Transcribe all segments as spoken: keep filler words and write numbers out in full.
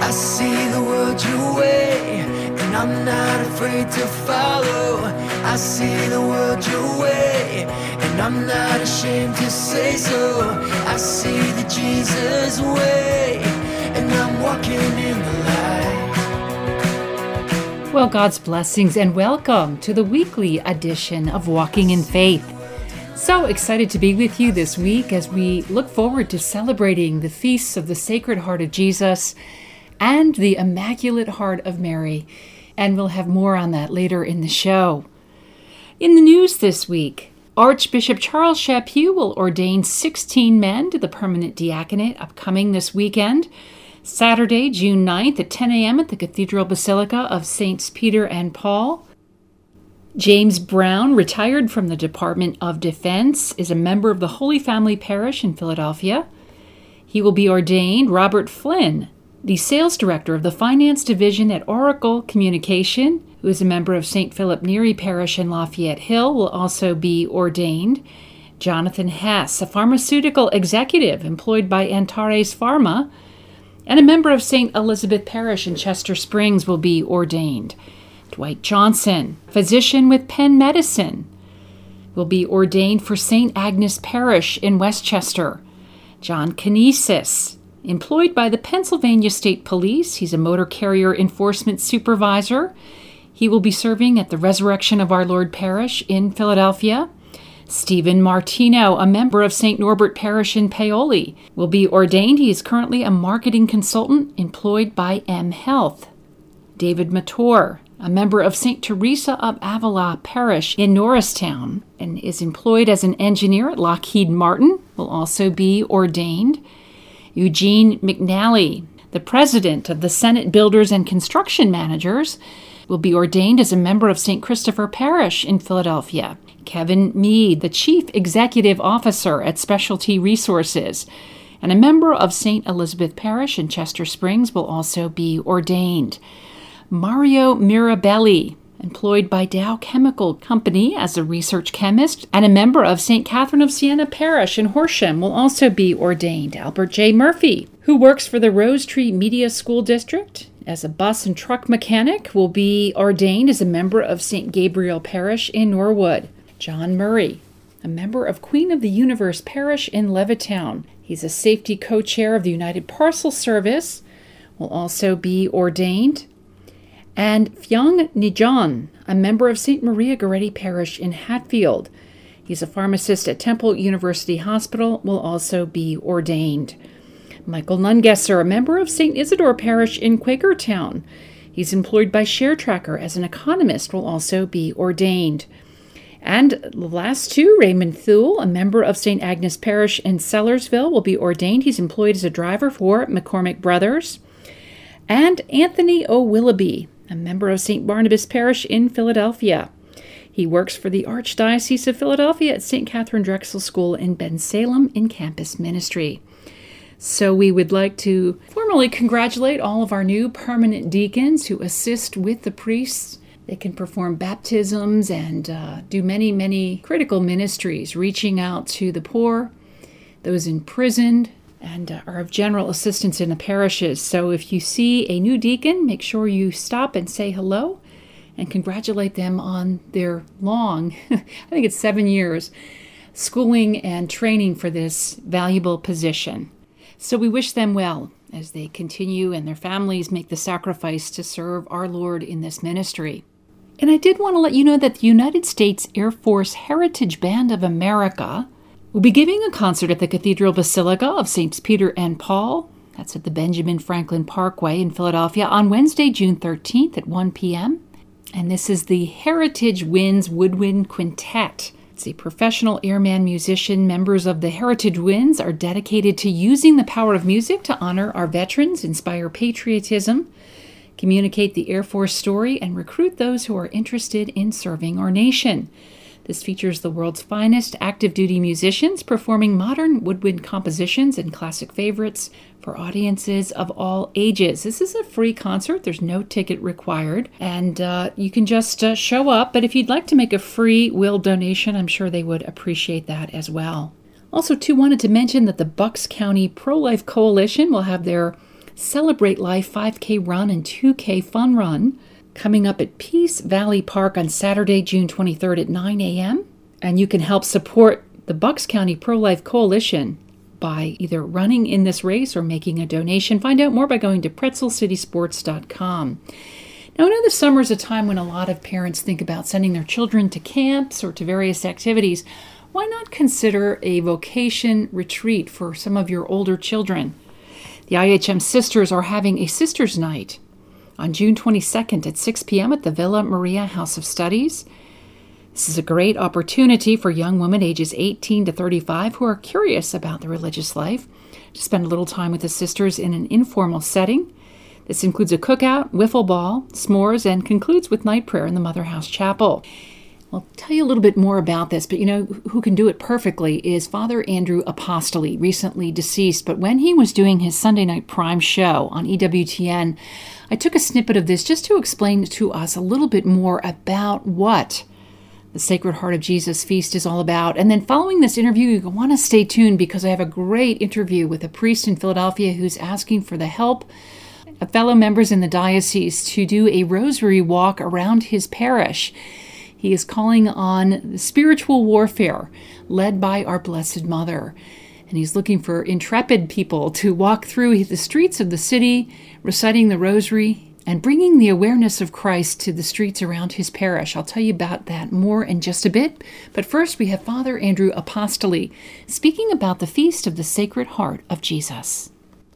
I see the world your way, and I'm not afraid to follow. I see the world your way, and I'm not ashamed to say so. I see the Jesus way, and I'm walking in the light. Well, God's blessings and welcome to the weekly edition of Walking in Faith. So excited to be with you this week as we look forward to celebrating the feasts of the Sacred Heart of Jesus and the Immaculate Heart of Mary. And we'll have more on that later in the show. In the news this week, Archbishop Charles Chaput will ordain sixteen men to the permanent diaconate upcoming this weekend. Saturday, June ninth at ten a.m. at the Cathedral Basilica of Saints Peter and Paul. James Brown, retired from the Department of Defense, is a member of the Holy Family Parish in Philadelphia. He will be ordained. Robert Flynn, the sales director of the Finance Division at Oracle Communication, who is a member of Saint Philip Neri Parish in Lafayette Hill, will also be ordained. Jonathan Hess, a pharmaceutical executive employed by Antares Pharma, and a member of Saint Elizabeth Parish in Chester Springs, will be ordained. Dwight Johnson, physician with Penn Medicine, will be ordained for Saint Agnes Parish in Westchester. John Kinesis, employed by the Pennsylvania State Police, he's a motor carrier enforcement supervisor. He will be serving at the Resurrection of Our Lord Parish in Philadelphia. Stephen Martino, a member of Saint Norbert Parish in Paoli, will be ordained. He is currently a marketing consultant employed by M Health. David Mator, a member of Saint Teresa of Avila Parish in Norristown, and is employed as an engineer at Lockheed Martin, will also be ordained. Eugene McNally, the president of the Senate Builders and Construction Managers, will be ordained as a member of Saint Christopher Parish in Philadelphia. Kevin Mead, the chief executive officer at Specialty Resources, and a member of Saint Elizabeth Parish in Chester Springs, will also be ordained. Mario Mirabelli, employed by Dow Chemical Company as a research chemist and a member of Saint Catherine of Siena Parish in Horsham, will also be ordained. Albert J. Murphy, who works for the Rose Tree Media School District as a bus and truck mechanic, will be ordained as a member of Saint Gabriel Parish in Norwood. John Murray, a member of Queen of the Universe Parish in Levittown. He's a safety co-chair of the United Parcel Service, will also be ordained. And Fyong Nijon, a member of Saint Maria Goretti Parish in Hatfield. He's a pharmacist at Temple University Hospital, will also be ordained. Michael Nungesser, a member of Saint Isidore Parish in Quakertown. He's employed by ShareTracker as an economist, will also be ordained. And the last two, Raymond Thule, a member of Saint Agnes Parish in Sellersville, will be ordained. He's employed as a driver for McCormick Brothers. And Anthony O. Willoughby, a member of Saint Barnabas Parish in Philadelphia. He works for the Archdiocese of Philadelphia at Saint Catherine Drexel School in Bensalem in campus ministry. So we would like to formally congratulate all of our new permanent deacons who assist with the priests. They can perform baptisms and uh, do many, many critical ministries, reaching out to the poor, those imprisoned, and uh, are of general assistance in the parishes. So if you see a new deacon, make sure you stop and say hello and congratulate them on their long, I think it's seven years, schooling and training for this valuable position. So we wish them well as they continue and their families make the sacrifice to serve our Lord in this ministry. And I did want to let you know that the United States Air Force Heritage Band of America will be giving a concert at the Cathedral Basilica of Saints Peter and Paul. That's at the Benjamin Franklin Parkway in Philadelphia on Wednesday, June thirteenth at one p.m. And this is the Heritage Winds Woodwind Quintet. It's a professional airman musician. Members of the Heritage Winds are dedicated to using the power of music to honor our veterans, inspire patriotism, communicate the Air Force story, and recruit those who are interested in serving our nation. This features the world's finest active-duty musicians performing modern woodwind compositions and classic favorites for audiences of all ages. This is a free concert. There's no ticket required, and uh, you can just uh, show up. But if you'd like to make a free will donation, I'm sure they would appreciate that as well. Also, too, wanted to mention that the Bucks County Pro-Life Coalition will have their Celebrate Life five K Run and two K Fun Run coming up at Peace Valley Park on Saturday, June twenty-third at nine a.m. And you can help support the Bucks County Pro-Life Coalition by either running in this race or making a donation. Find out more by going to pretzel city sports dot com. Now, I know the summer is a time when a lot of parents think about sending their children to camps or to various activities. Why not consider a vocation retreat for some of your older children? The I H M Sisters are having a Sisters Night on June twenty-second at six p.m. at the Villa Maria House of Studies. This is a great opportunity for young women ages eighteen to thirty-five who are curious about the religious life to spend a little time with the sisters in an informal setting. This includes a cookout, wiffle ball, s'mores, and concludes with night prayer in the Mother House Chapel. I'll tell you a little bit more about this, but you know who can do it perfectly is Father Andrew Apostoli, recently deceased. But when he was doing his Sunday Night Prime show on E W T N, I took a snippet of this just to explain to us a little bit more about what the Sacred Heart of Jesus Feast is all about. And then following this interview, you want to stay tuned because I have a great interview with a priest in Philadelphia who's asking for the help of fellow members in the diocese to do a rosary walk around his parish. He is calling on the spiritual warfare led by our Blessed Mother. And he's looking for intrepid people to walk through the streets of the city, reciting the rosary, and bringing the awareness of Christ to the streets around his parish. I'll tell you about that more in just a bit. But first, we have Father Andrew Apostoli speaking about the Feast of the Sacred Heart of Jesus.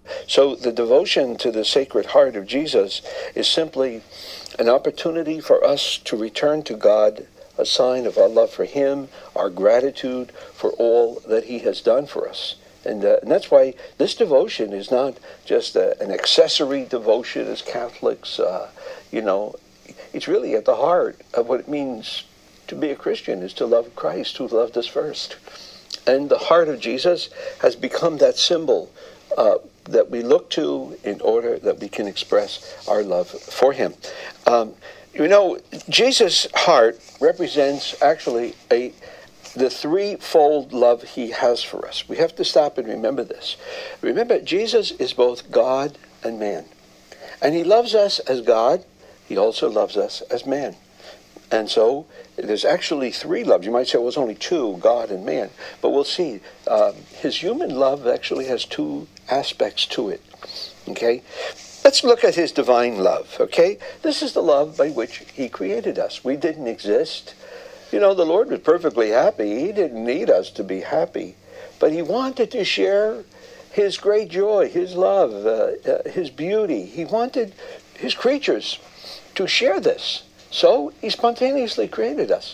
So the devotion to the Sacred Heart of Jesus is simply an opportunity for us to return to God, a sign of our love for him, our gratitude for all that he has done for us. And, uh, and that's why this devotion is not just a, an accessory devotion as Catholics. Uh, you know, it's really at the heart of what it means to be a Christian, is to love Christ who loved us first. And the heart of Jesus has become that symbol uh, that we look to in order that we can express our love for him. Um, you know, Jesus' heart represents actually a the threefold love he has for us. We have to stop and remember this. Remember, Jesus is both God and man. And he loves us as God. He also loves us as man. And so there's actually three loves. You might say, well, it's only two, God and man. But we'll see. Um, his human love actually has two aspects to it. Okay? Let's look at his divine love. Okay? This is the love by which he created us. We didn't exist. You know, the Lord was perfectly happy. He didn't need us to be happy. But he wanted to share his great joy, his love, uh, uh, his beauty. He wanted his creatures to share this. So he spontaneously created us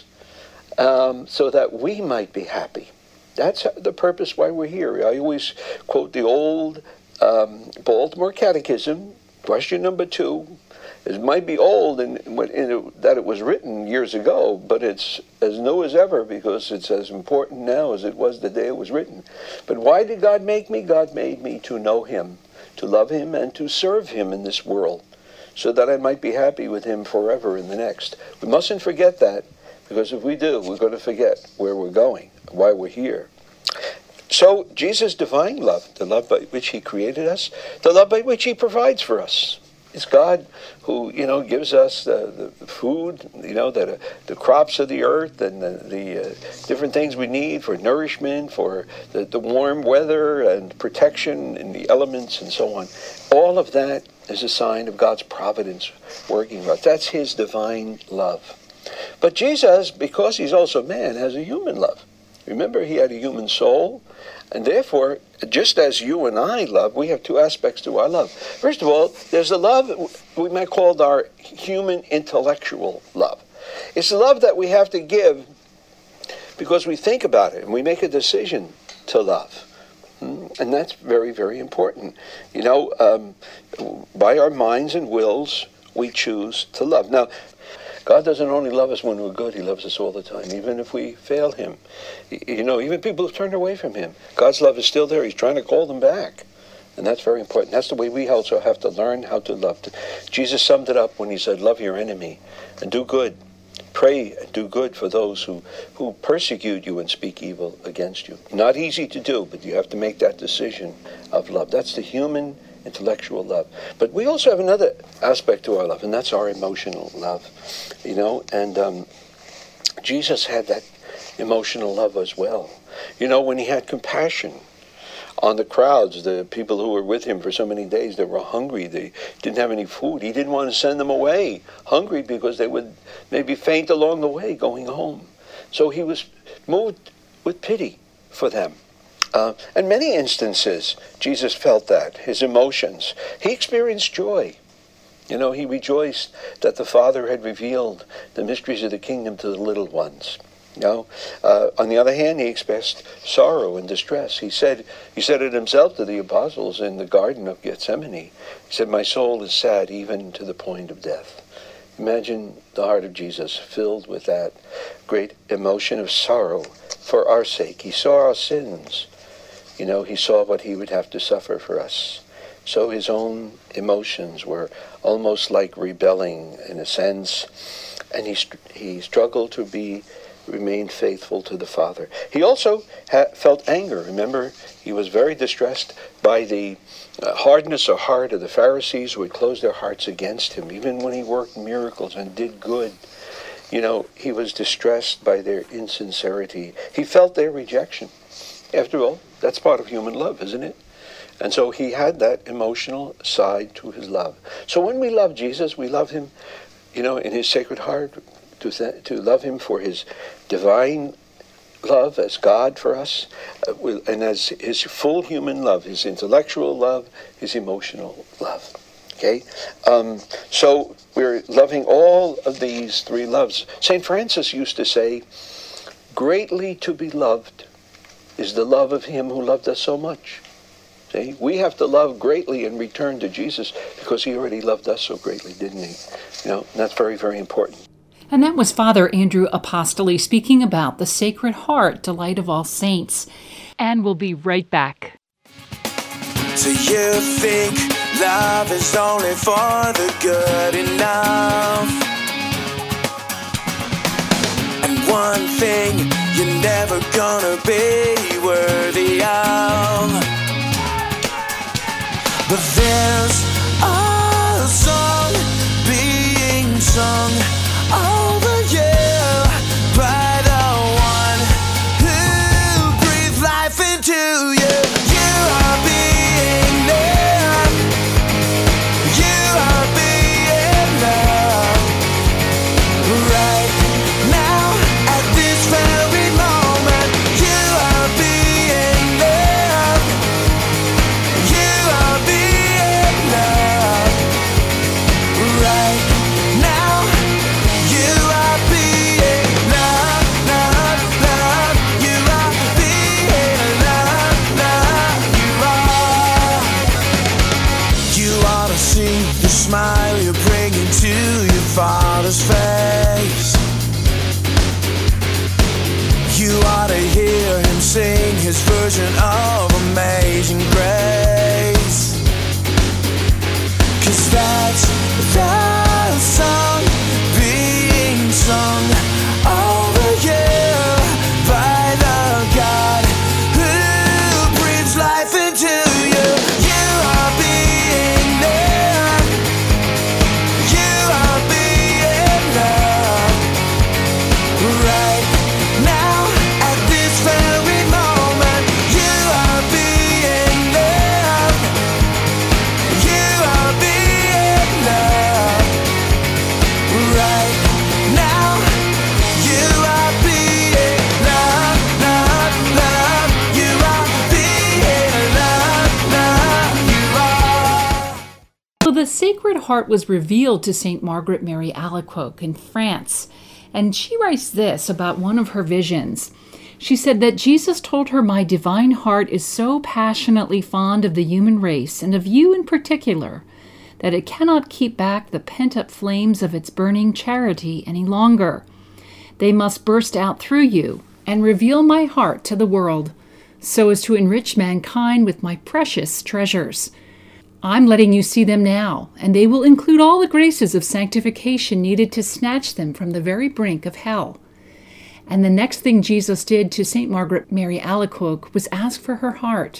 um, so that we might be happy. That's the purpose why we're here. I always quote the old um, Baltimore Catechism, question number two. It might be old in, in it, that it was written years ago, but it's as new as ever because it's as important now as it was the day it was written. But why did God make me? God made me to know him, to love him, and to serve him in this world, so that I might be happy with him forever in the next. We mustn't forget that, because if we do, we're going to forget where we're going, why we're here. So Jesus' divine love, the love by which he created us, the love by which he provides for us. It's God who, you know, gives us the, the food, you know, that uh, the crops of the earth and the, the uh, different things we need for nourishment, for the, the warm weather and protection in the elements and so on. All of that is a sign of God's providence working for us. That's his divine love. But Jesus, because he's also man, has a human love. Remember, he had a human soul, and therefore, just as you and I love, we have two aspects to our love. First of all, there's a love we might call our human intellectual love. It's the love that we have to give because we think about it and we make a decision to love. And that's very, very important. You know, um, by our minds and wills, we choose to love. Now, God doesn't only love us when we're good, he loves us all the time, even if we fail him. You know, even people who've turned away from him, God's love is still there. He's trying to call them back. And that's very important. That's the way we also have to learn how to love. Jesus summed it up when he said, love your enemy and do good. Pray and do good for those who, who persecute you and speak evil against you. Not easy to do, but you have to make that decision of love. That's the human intellectual love. But we also have another aspect to our love, and that's our emotional love. You know, and um, Jesus had that emotional love as well. You know, when he had compassion on the crowds, the people who were with him for so many days, they were hungry, they didn't have any food. He didn't want to send them away hungry because they would maybe faint along the way going home. So he was moved with pity for them. Uh, in many instances, Jesus felt that, his emotions. He experienced joy. You know, he rejoiced that the Father had revealed the mysteries of the kingdom to the little ones. You know, uh, on the other hand, he expressed sorrow and distress. He said, he said it himself to the apostles in the Garden of Gethsemane. He said, "My soul is sad even to the point of death." Imagine the heart of Jesus filled with that great emotion of sorrow for our sake. He saw our sins. You know, he saw what he would have to suffer for us. So his own emotions were almost like rebelling in a sense, and he he struggled to be remained faithful to the Father. He also ha- felt anger. Remember, he was very distressed by the uh, hardness of heart of the Pharisees who had closed their hearts against him, even when he worked miracles and did good. You know, he was distressed by their insincerity. He felt their rejection. After all, that's part of human love, isn't it? And so he had that emotional side to his love. So when we love Jesus, we love him, you know, in his Sacred Heart, to th- to love him for his divine love as God for us, uh, and as his full human love, his intellectual love, his emotional love. Okay? Um, so we're loving all of these three loves. Saint Francis used to say, "Greatly to be loved is the love of him who loved us so much." See? We have to love greatly in return to Jesus because he already loved us so greatly, didn't he? You know, and that's very, very important. And that was Father Andrew Apostoli speaking about the Sacred Heart, Delight of All Saints. And we'll be right back. Do you think love is only for the good enough? And one thing you're never gonna be worthy of. But there's a song being sung over you by the one who breathed life into you. You are being loved. You are being loved right now at this very moment. You are being loved. You are being loved right now. You are being loved, loved, loved. You are being loved, loved. You are. You ought to see the smile you're bringing to your Father's face. You ought to hear him sing his version of Amazing Grace. 'Cause that's the song being sung over you by the God who breathes life into you. You are being loved. You are being loved right now at this very moment. You are being loved. You are being loved right now. You are being loved, loved, loved. You are being loved, loved. You are. So the Sacred Heart was revealed to Saint Margaret Mary Alacoque in France, and she writes this about one of her visions. She said that Jesus told her, "My divine heart is so passionately fond of the human race, and of you in particular, that it cannot keep back the pent-up flames of its burning charity any longer. They must burst out through you and reveal my heart to the world, so as to enrich mankind with my precious treasures. I'm letting you see them now, and they will include all the graces of sanctification needed to snatch them from the very brink of hell." And the next thing Jesus did to Saint Margaret Mary Alacoque was ask for her heart.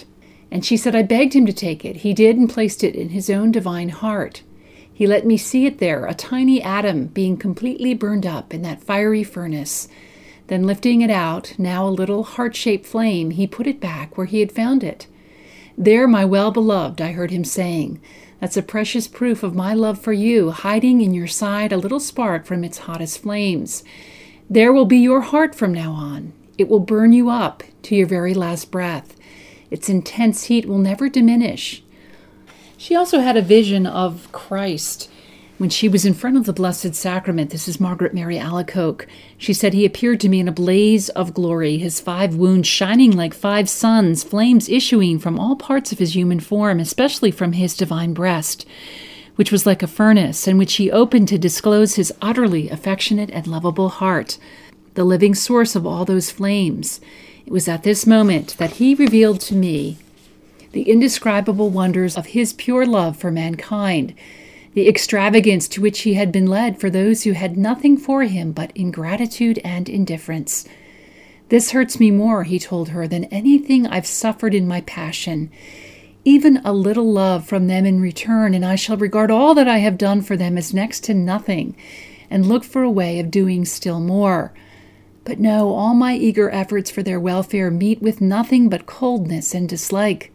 And she said, I begged him to take it. He did and placed it in his own divine heart. He let me see it there, a tiny atom being completely burned up in that fiery furnace. Then lifting it out, now a little heart-shaped flame, he put it back where he had found it. There, my well-beloved, I heard him saying, that's a precious proof of my love for you, hiding in your side a little spark from its hottest flames. There will be your heart from now on. It will burn you up to your very last breath. Its intense heat will never diminish. She also had a vision of Christ when she was in front of the Blessed Sacrament. This is Margaret Mary Alacoque. She said, he appeared to me in a blaze of glory, his five wounds shining like five suns, flames issuing from all parts of his human form, especially from his divine breast, which was like a furnace, and which he opened to disclose his utterly affectionate and lovable heart, the living source of all those flames. It was at this moment that he revealed to me the indescribable wonders of his pure love for mankind, the extravagance to which he had been led for those who had nothing for him but ingratitude and indifference. This hurts me more, he told her, than anything I've suffered in my passion. Even a little love from them in return, and I shall regard all that I have done for them as next to nothing, and look for a way of doing still more. But no, all my eager efforts for their welfare meet with nothing but coldness and dislike.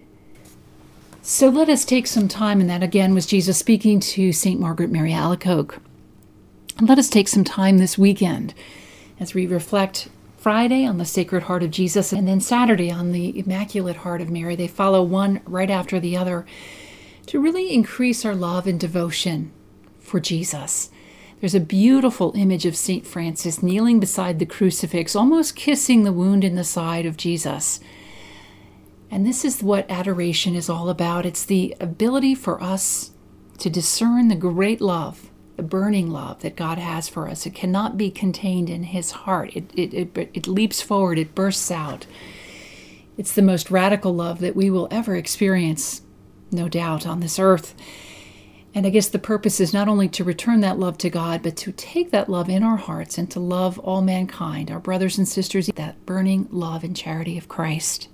So let us take some time, and that again was Jesus speaking to Saint Margaret Mary Alacoque. And let us take some time this weekend as we reflect Friday on the Sacred Heart of Jesus and then Saturday on the Immaculate Heart of Mary. They follow one right after the other to really increase our love and devotion for Jesus. There's a beautiful image of Saint Francis kneeling beside the crucifix, almost kissing the wound in the side of Jesus. And this is what adoration is all about. It's the ability for us to discern the great love, the burning love that God has for us. It cannot be contained in his heart. It, it, it, it leaps forward. It bursts out. It's the most radical love that we will ever experience, no doubt, on this earth. And I guess the purpose is not only to return that love to God, but to take that love in our hearts and to love all mankind, our brothers and sisters, that burning love and charity of Christ.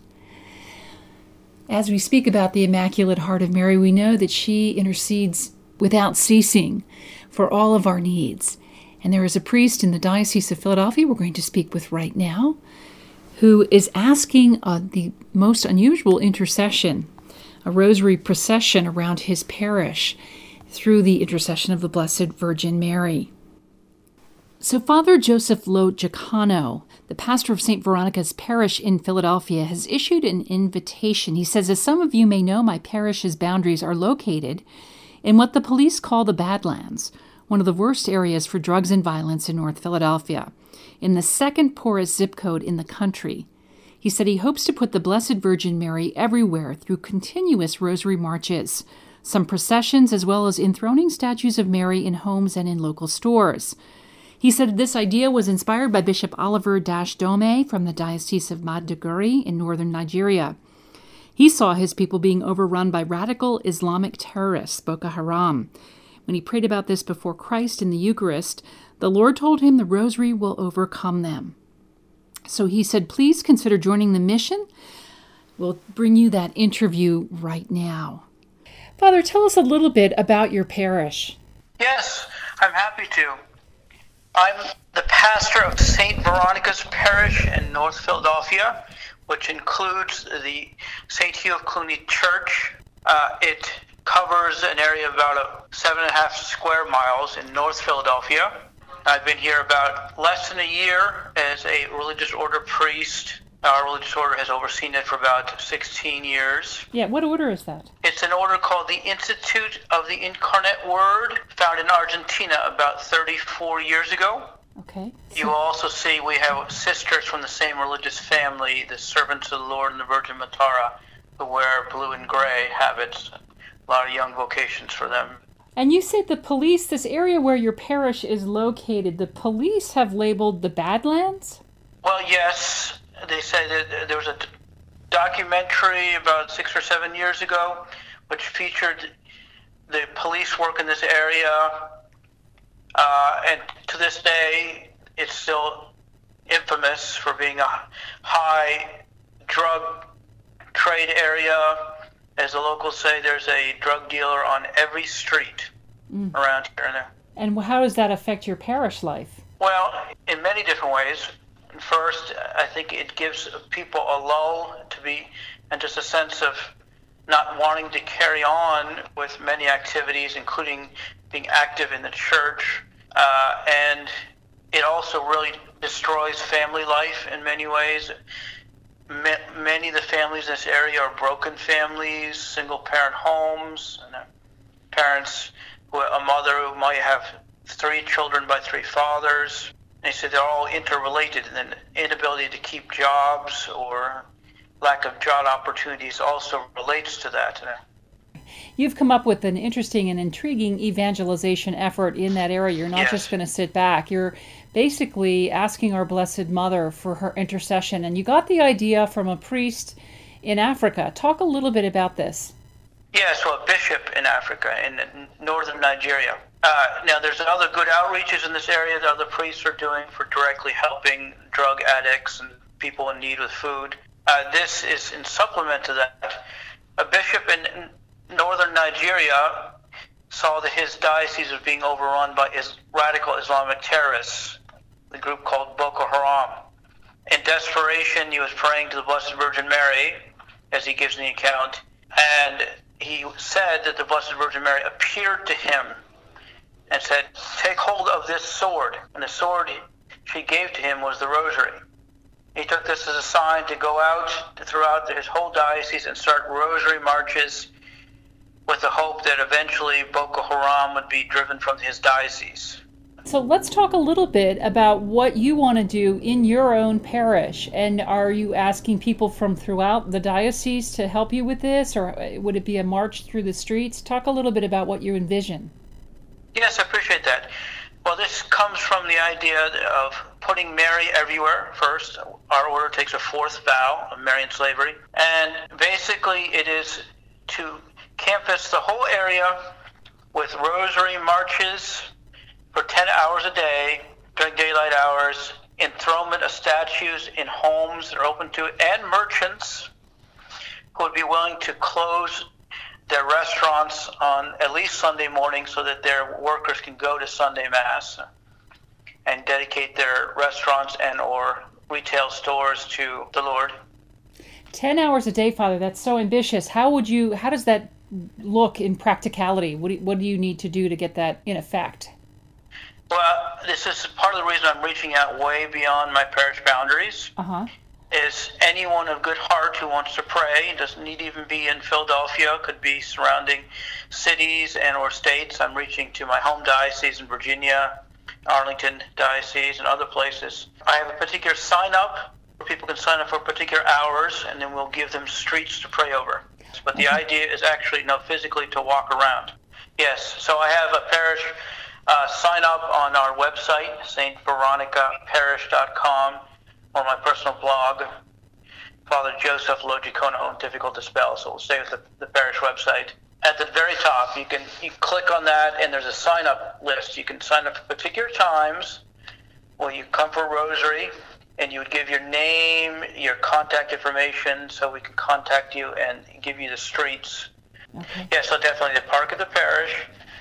As we speak about the Immaculate Heart of Mary, we know that she intercedes without ceasing for all of our needs. And there is a priest in the Diocese of Philadelphia we're going to speak with right now who is asking uh, the most unusual intercession, a rosary procession around his parish through the intercession of the Blessed Virgin Mary. So Father Joseph Lo Giacano, the pastor of Saint Veronica's parish in Philadelphia, has issued an invitation. He says, as some of you may know, my parish's boundaries are located in what the police call the Badlands, one of the worst areas for drugs and violence in North Philadelphia, in the second poorest zip code in the country. He said he hopes to put the Blessed Virgin Mary everywhere through continuous rosary marches, some processions, as well as enthroning statues of Mary in homes and in local stores. He said this idea was inspired by Bishop Oliver Dash-Dome from the Diocese of Maiduguri in northern Nigeria. He saw his people being overrun by radical Islamic terrorists, Boko Haram. When he prayed about this before Christ in the Eucharist, the Lord told him the rosary will overcome them. So he said, please consider joining the mission. We'll bring you that interview right now. Father, tell us a little bit about your parish. Yes, I'm happy to. I'm the pastor of Saint Veronica's Parish in North Philadelphia, which includes the Saint Hugh of Cluny Church. Uh, it covers an area of about a seven and a half square miles in North Philadelphia. I've been here about less than a year as a religious order priest. Our religious order has overseen it for about sixteen years. Yeah, what order is that? It's an order called the Institute of the Incarnate Word, found in Argentina about thirty-four years ago. Okay. You will also see we have sisters from the same religious family, the Servants of the Lord and the Virgin Matara, who wear blue and gray habits. A lot of young vocations for them. And you said the police, this area where your parish is located, the police have labeled the Badlands? Well, yes. They say that there was a documentary about six or seven years ago which featured the police work in this area, uh, and to this day it's still infamous for being a high drug trade area. As the locals say, there's a drug dealer on every street mm. around here and there. And how does that affect your parish life? Well, in many different ways. First, I think it gives people a lull to be, and just a sense of not wanting to carry on with many activities, including being active in the church. Uh, and it also really destroys family life in many ways. Ma- many of the families in this area are broken families, single-parent homes, and parents, who, a mother who might have three children by three fathers. They said they're all interrelated, and the inability to keep jobs or lack of job opportunities also relates to that. You've come up with an interesting and intriguing evangelization effort in that area. You're not yes. just going to sit back. You're basically asking our Blessed Mother for her intercession. And you got the idea from a priest in Africa. Talk a little bit about this. Yes, well, a bishop in Africa, in northern Nigeria. Uh, now, there's other good outreaches in this area that other priests are doing for directly helping drug addicts and people in need with food. Uh, this is in supplement to that. A bishop in northern Nigeria saw that his diocese was being overrun by is radical Islamic terrorists, the group called Boko Haram. In desperation, he was praying to the Blessed Virgin Mary, as he gives in the account, and he said that the Blessed Virgin Mary appeared to him and said, "Take hold of this sword." And the sword she gave to him was the rosary. He took this as a sign to go out throughout his whole diocese and start rosary marches with the hope that eventually Boko Haram would be driven from his diocese. So let's talk a little bit about what you want to do in your own parish. And are you asking people from throughout the diocese to help you with this, or would it be a march through the streets? Talk a little bit about what you envision. Yes, I appreciate that. Well, this comes from the idea of putting Mary everywhere first. Our order takes a fourth vow of Marian slavery. And basically it is to canvass the whole area with rosary marches for ten hours a day during daylight hours, enthronement of statues in homes that are open to it, and merchants who would be willing to close their restaurants on at least Sunday morning so that their workers can go to Sunday Mass and dedicate their restaurants and or retail stores to the Lord. Ten hours a day, Father, that's so ambitious. How would you, how does that look in practicality? What do, what do you need to do to get that in effect? Well, this is part of the reason I'm reaching out way beyond my parish boundaries. Uh-huh. Is anyone of good heart who wants to pray, doesn't need to even be in Philadelphia, could be surrounding cities and or states. I'm reaching to my home diocese in Virginia, Arlington Diocese, and other places. I have a particular sign-up where people can sign up for particular hours, and then we'll give them streets to pray over. But the idea is actually, no, physically to walk around. Yes, so I have a parish uh, sign up on our website, S T Veronica Parish dot com, or my personal blog, Father Joseph Logicono, difficult to spell, so we'll stay with the, the parish website. At the very top, you can you click on that, and there's a sign-up list. You can sign up for particular times where you come for rosary, and you would give your name, your contact information, so we can contact you and give you the streets. Okay. Yeah, so definitely the park of the parish,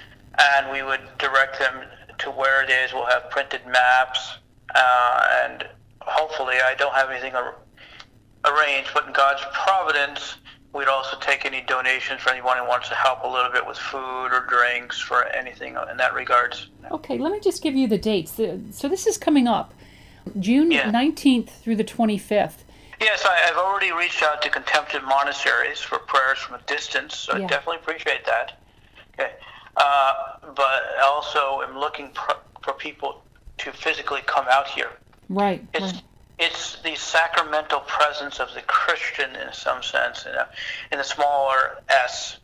and we would direct them to where it is. We'll have printed maps, uh, and hopefully, I don't have anything ar- arranged, but in God's providence, we'd also take any donations for anyone who wants to help a little bit with food or drinks for anything in that regards. Okay, let me just give you the dates. So this is coming up, June yeah. nineteenth through the twenty-fifth. Yes, I, I've already reached out to contemplative monasteries for prayers from a distance, so yeah. I definitely appreciate that. Okay, uh, but I also am looking pr- for people to physically come out here. Right. It's right. it's the sacramental presence of the Christian in some sense, in, a, in the smaller S,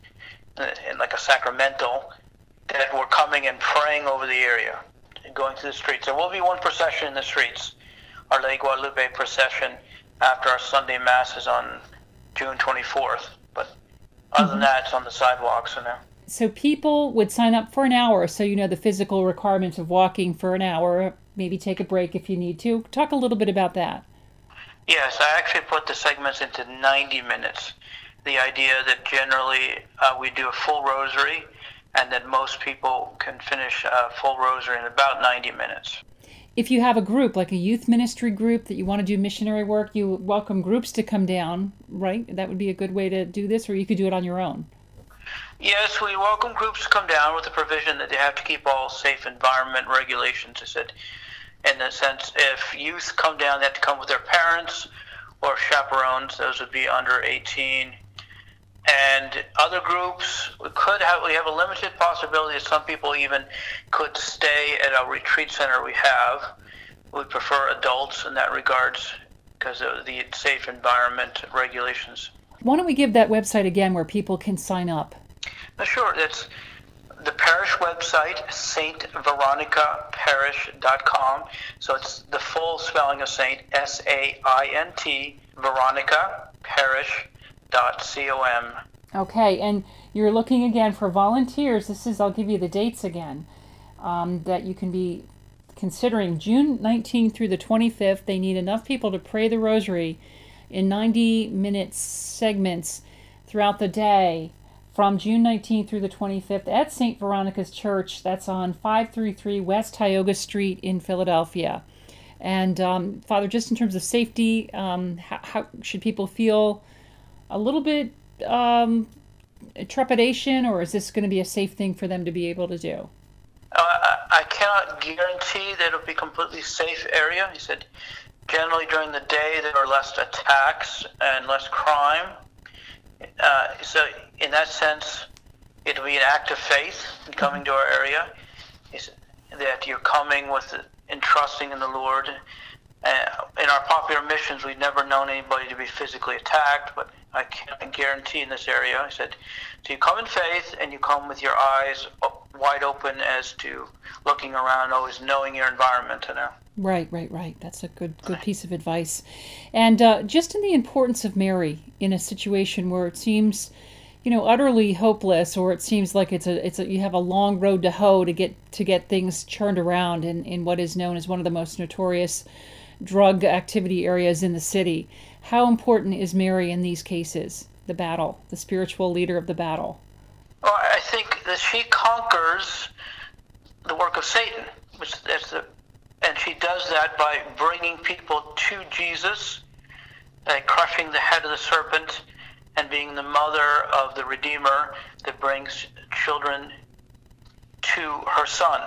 in like a sacramental, that we're coming and praying over the area, and going through the streets. There will be one procession in the streets, Our Lady Guadalupe procession, after our Sunday Masses on June twenty-fourth. But other mm-hmm. than that, it's on the sidewalks. So now. So people would sign up for an hour, so you know the physical requirements of walking for an hour, maybe take a break if you need to. Talk a little bit about that. Yes, I actually put the segments into ninety minutes. the idea that generally uh, we do a full rosary, and that most people can finish a full rosary in about ninety minutes. If you have a group, like a youth ministry group that you want to do missionary work, you welcome groups to come down, right? That would be a good way to do this, or you could do it on your own. Yes, we welcome groups to come down with the provision that they have to keep all safe environment regulations. I said, in the sense, if youth come down, they have to come with their parents or chaperones. Those would be under eighteen. And other groups, we could have, we have a limited possibility that some people even could stay at a retreat center we have. We prefer adults in that regards because of the safe environment regulations. Why don't we give that website again where people can sign up? Uh, Sure, it's the parish website, saint veronica parish dot com. So it's the full spelling of Saint, S A I N T, Veronica Parish dot com. Okay, and you're looking again for volunteers. This is, I'll give you the dates again, um, that you can be considering. June nineteenth through the twenty-fifth, they need enough people to pray the rosary in ninety minute segments throughout the day from June nineteenth through the twenty-fifth at Saint Veronica's Church. That's on five thirty-three West Tioga Street in Philadelphia. And um, Father, just in terms of safety, um, how, how should people feel? A little bit um, trepidation, or is this going to be a safe thing for them to be able to do? Uh, I, I cannot guarantee that it'll be a completely safe area. He said generally during the day there are less attacks and less crime. Uh, so in that sense, it'll be an act of faith in coming to our area. He said that you're coming with and trusting in the Lord. Uh, in our popular missions, we've never known anybody to be physically attacked, but I can't guarantee in this area. I said, so you come in faith and you come with your eyes wide open as to looking around, always knowing your environment. You know? Right, right, right. That's a good good piece of advice. And uh, just in the importance of Mary in a situation where it seems, you know, utterly hopeless, or it seems like it's a it's a you have a long road to hoe to get to get things turned around in, in what is known as one of the most notorious drug activity areas in the city. How important is Mary in these cases? The battle, the spiritual leader of the battle. Well, I think that she conquers the work of Satan, which that's the, and she does that by bringing people to Jesus, uh, crushing the head of the serpent, and being the mother of the Redeemer that brings children to her Son.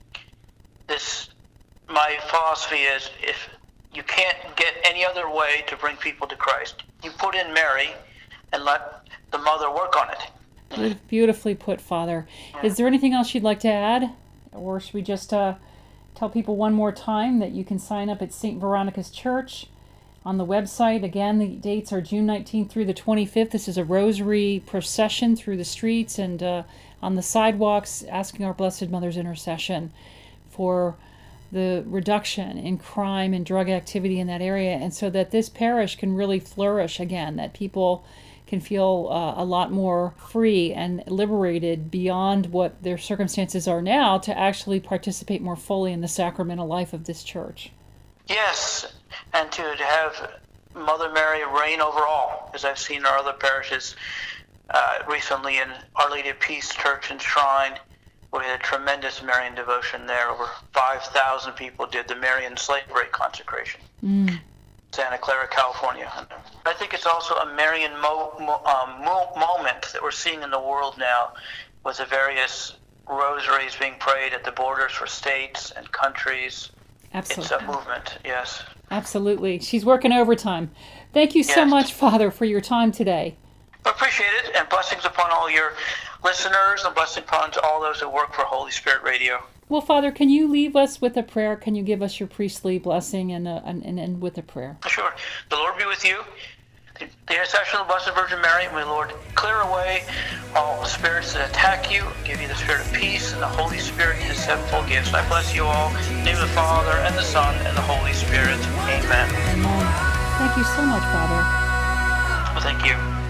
This, my philosophy is, if you can't get any other way to bring people to Christ, you put in Mary and let the mother work on it. Beautifully put, Father. Yeah. Is there anything else you'd like to add? Or should we just uh, tell people one more time that you can sign up at Saint Veronica's Church on the website? Again, the dates are June nineteenth through the twenty-fifth. This is a rosary procession through the streets and uh, on the sidewalks, asking our Blessed Mother's intercession for the reduction in crime and drug activity in that area, and so that this parish can really flourish again, that people can feel uh, a lot more free and liberated beyond what their circumstances are now to actually participate more fully in the sacramental life of this church. Yes, and to have Mother Mary reign over all, as I've seen our other parishes uh, recently in Our Lady of Peace Church and Shrine. We had a tremendous Marian devotion there. Over five thousand people did the Marian slave rate consecration. Mm. Santa Clara, California. I think it's also a Marian mo- mo- um, mo- moment that we're seeing in the world now, with the various rosaries being prayed at the borders for states and countries. Absolutely. It's a movement, yes. Absolutely. She's working overtime. Thank you so yes. much, Father, for your time today. I appreciate it, and blessings upon all your listeners, and blessings upon all those who work for Holy Spirit Radio. Well, Father, can you leave us with a prayer? Can you give us your priestly blessing and, uh, and, and end with a prayer? Sure. The Lord be with you. The, the intercession of the Blessed Virgin Mary, may the Lord clear away all spirits that attack you, give you the spirit of peace, and the Holy Spirit, his sevenfold gifts. I bless you all. In the name of the Father, and the Son, and the Holy Spirit. Amen. Amen. Thank you so much, Father. Well, thank you.